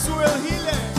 sexual healing.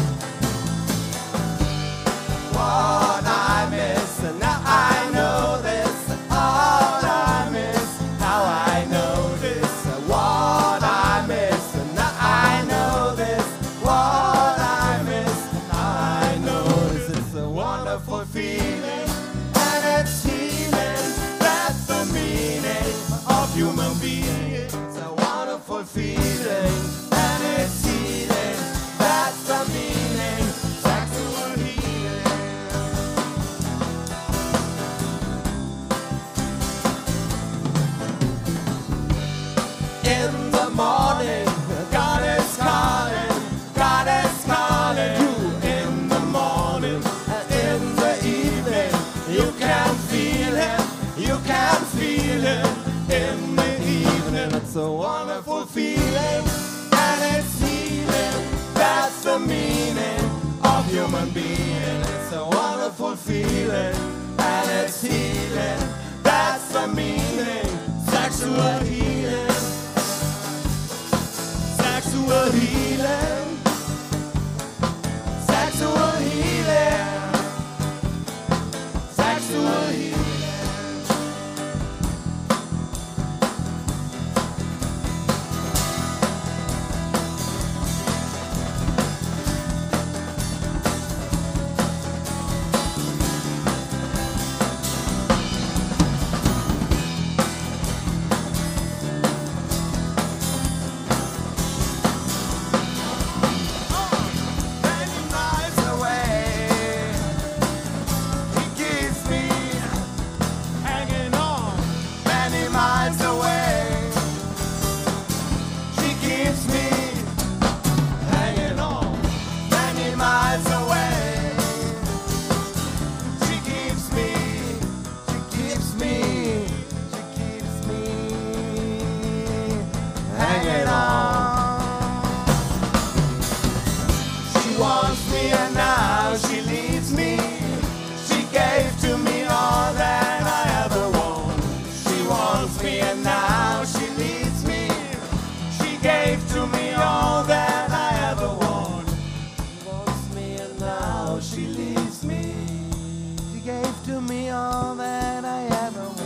What I miss, and now I know this. All I miss, now I know this. What I miss, and now I know this. What I miss, now I know this. It's a wonderful feeling, and it's healing. That's the meaning of human being. It's a wonderful feeling, and it's healing. That's the meaning. Sexual healing. In the morning, God is calling you. In the morning and in the evening, you can feel Him, you can feel Him. In the evening, it's a wonderful feeling, and it's healing. That's the meaning of human being. It's a wonderful feeling, and it's healing. That's the meaning. Sexual healing. Sexual healing. Sexual healing. Sexual healing. Many miles away, He keeps me Hanging on. many miles away. She keeps me hanging on many miles away. She keeps me, hanging on. She wants me and now she leaves me. She gave to me all that I ever want. She wants me and now she leaves me. She gave to me all that I ever want. She wants me and now she leaves me. She gave to me all that I ever want.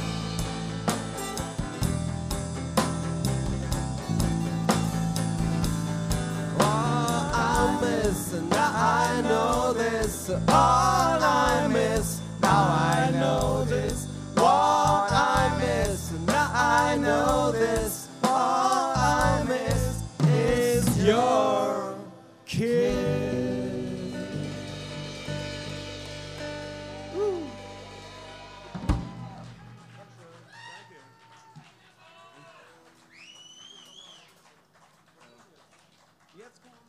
All I miss, and now I know this. All I miss, now I know this. What I miss, and now I know this. All I miss is your kiss. Jetzt kommt